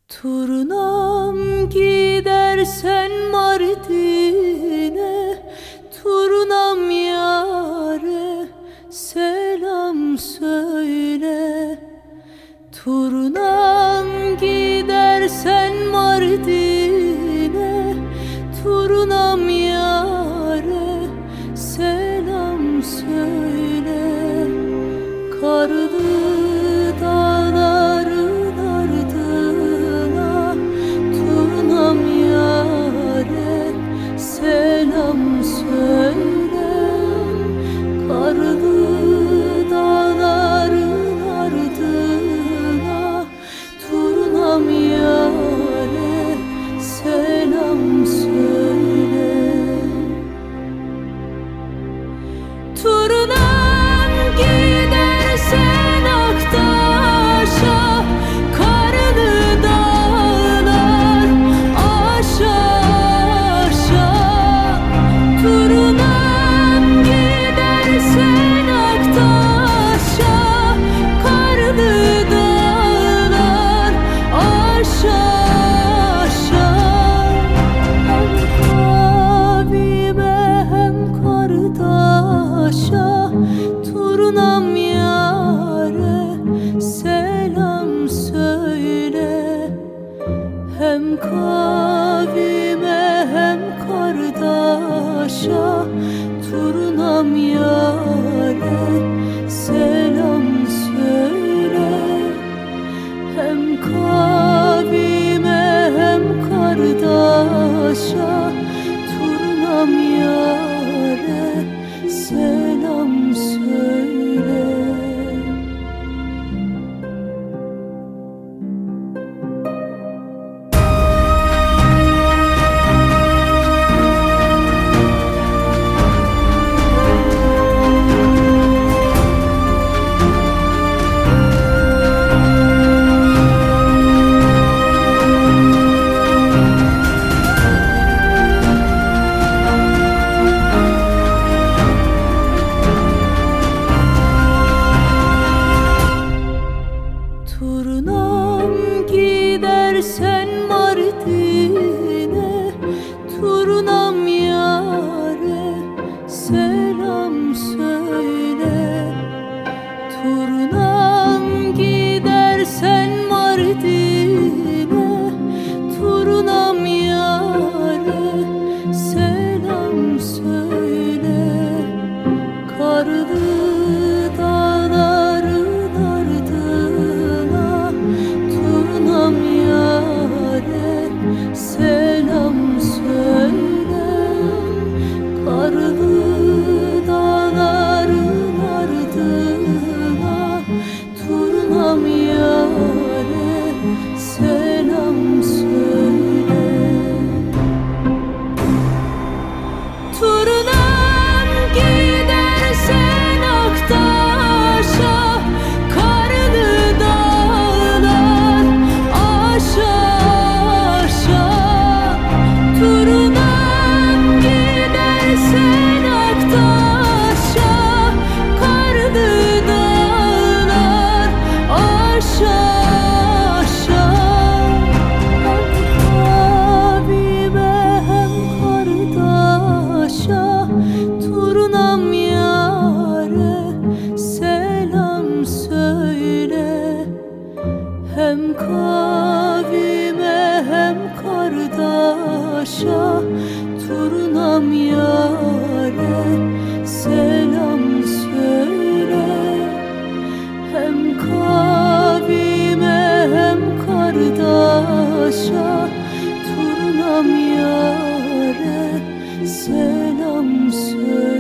Turnam gidersen Mardin'e, turnam yâre selam söyle. Turnam gidersen Mardin'e, turnam yâre selam söyle. Karlı dağların ardına turnam yâre selam söyle. Karlı dağların ardına turnam yâre selam söyle. Turnam gidersen Aktaş'a, karlı dağlar aşağı aşağı. Turnam gidersen Aktaş'a, karlı dağlar aşağı aşağı. Hem kavime hem kardeşa turnam yâre selam söyle. Hem kavime hem kardeşa turnam yâre selam söyle. Hem kavime hem kardeşa turnam yâre selam söyle. Turnam gidersen Mardin'e, turnam yâre selam söyle. Turnam gidersen Mardin'e, turnam yâre selam söyle. Karlı dağların ardına turnam yâre selam söyle. Karlı dağların ardına turnam yâre selam söyle. Turnam gidersen Aktaş'a, karlı dağlar aşağı aşağı. Turnam gidersen Aktaş'a, karlı dağlar aşağı aşağı. Hem kavime hem kardeşa turnam yâre selam söyle. Hem kavime hem kardeşa turnam yâre selam söyle. Hem kavime hem kardeşa turnam yâre selam söyle.